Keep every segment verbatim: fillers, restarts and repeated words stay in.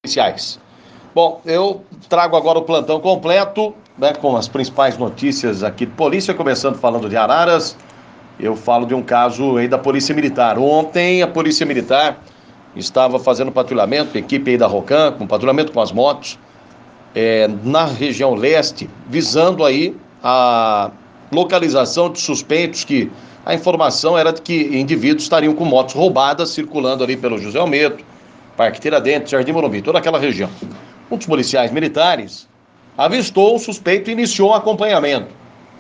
policiais. Bom, eu trago agora o plantão completo, né, com as principais notícias aqui de polícia, começando falando de Araras. Eu falo de um caso aí da Polícia Militar. Ontem a Polícia Militar estava fazendo patrulhamento, equipe aí da Rocan, com patrulhamento com as motos, é, na região leste, visando aí a localização de suspeitos, que a informação era de que indivíduos estariam com motos roubadas, circulando ali pelo José Almeida, Parque Tiradentes, Jardim Morumbi, toda aquela região. Um dos policiais militares avistou um suspeito e iniciou um acompanhamento.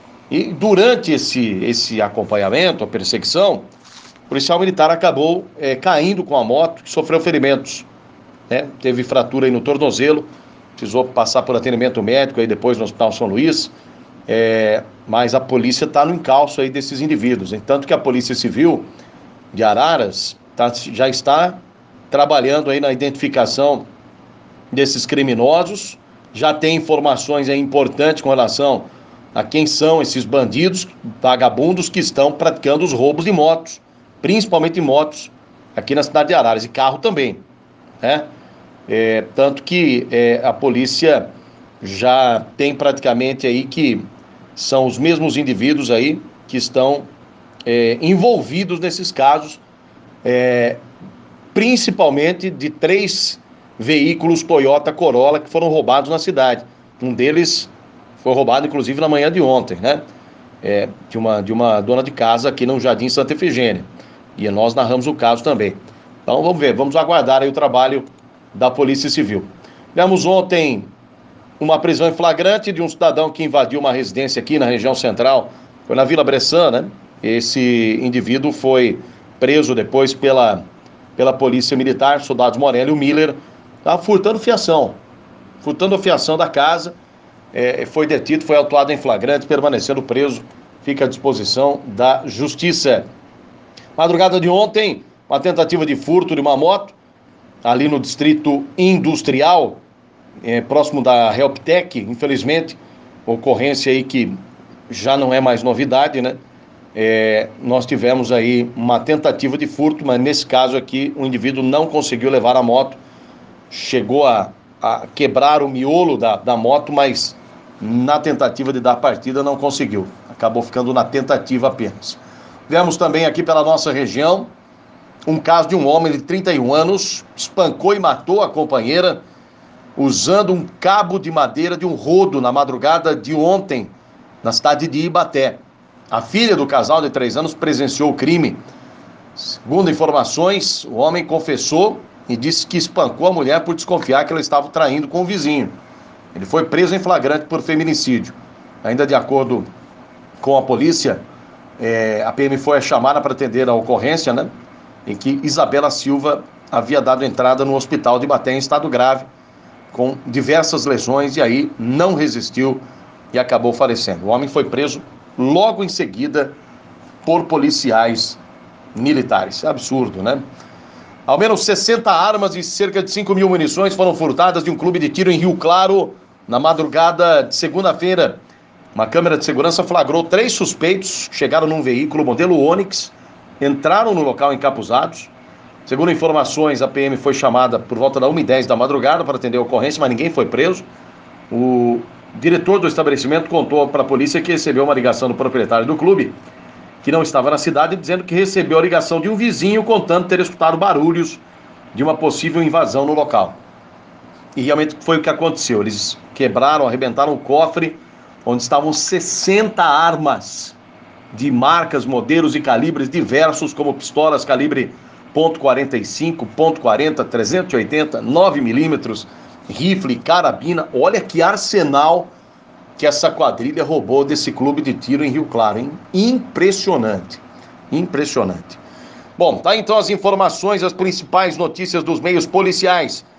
E durante esse, esse acompanhamento, a perseguição, o policial militar acabou é, caindo com a moto, que sofreu ferimentos, né? Teve fratura aí no tornozelo, precisou passar por atendimento médico aí depois no Hospital São Luís, é, mas a polícia está no encalço aí desses indivíduos. Tanto que a Polícia Civil de Araras tá, já está trabalhando aí na identificação desses criminosos, já tem informações aí importantes com relação a quem são esses bandidos, vagabundos que estão praticando os roubos de motos, principalmente motos aqui na cidade de Araras, e carro também, né? É, tanto que é, a polícia já tem praticamente aí que são os mesmos indivíduos aí que estão é, envolvidos nesses casos, é, principalmente de três veículos Toyota Corolla que foram roubados na cidade. Um deles foi roubado, inclusive, na manhã de ontem, né? É, de, uma, de uma dona de casa aqui no Jardim Santa Efigênia. E nós narramos o caso também. Então, vamos ver, vamos aguardar aí o trabalho da Polícia Civil. Tivemos ontem uma prisão em flagrante de um cidadão que invadiu uma residência aqui na região central. Foi na Vila Bressan, né? Esse indivíduo foi preso depois pela, pela Polícia Militar, soldados Morelli e o Miller, estava furtando fiação. Furtando a fiação da casa. É, foi detido, foi autuado em flagrante, permanecendo preso, fica à disposição da Justiça. Madrugada de ontem, uma tentativa de furto de uma moto, ali no Distrito Industrial, é, próximo da Helptec, infelizmente, ocorrência aí que já não é mais novidade, né? É, nós tivemos aí uma tentativa de furto, mas nesse caso aqui, o indivíduo não conseguiu levar a moto, chegou a, a quebrar o miolo da, da moto, mas na tentativa de dar partida não conseguiu, acabou ficando na tentativa apenas. Vemos também aqui pela nossa região um caso de um homem de trinta e um anos, espancou e matou a companheira usando um cabo de madeira de um rodo na madrugada de ontem, na cidade de Ibaté. A filha do casal de três anos presenciou o crime. Segundo informações, o homem confessou e disse que espancou a mulher por desconfiar que ela estava traindo com o vizinho. Ele foi preso em flagrante por feminicídio. Ainda de acordo com a polícia, é, a P M foi chamada para atender a ocorrência, né, em que Isabela Silva havia dado entrada no hospital de Ibaté em estado grave, com diversas lesões, e aí não resistiu e acabou falecendo. O homem foi preso logo em seguida por policiais militares. Absurdo, né? Ao menos sessenta armas e cerca de cinco mil munições foram furtadas de um clube de tiro em Rio Claro na madrugada de segunda-feira. Uma câmera de segurança flagrou três suspeitos que chegaram num veículo modelo Onix, entraram no local encapuzados. Segundo informações, a P M foi chamada por volta da uma e dez da madrugada para atender a ocorrência, mas ninguém foi preso. O diretor do estabelecimento contou para a polícia que recebeu uma ligação do proprietário do clube, que não estava na cidade, dizendo que recebeu a ligação de um vizinho contando ter escutado barulhos de uma possível invasão no local. E realmente foi o que aconteceu. Eles quebraram, arrebentaram o cofre onde estavam sessenta armas de marcas, modelos e calibres diversos, como pistolas calibre ponto quarenta e cinco, ponto quarenta, trezentos e oitenta, nove milímetros, rifle, carabina. Olha que arsenal que essa quadrilha roubou desse clube de tiro em Rio Claro, hein? Impressionante, impressionante. Bom, tá então as informações, as principais notícias dos meios policiais.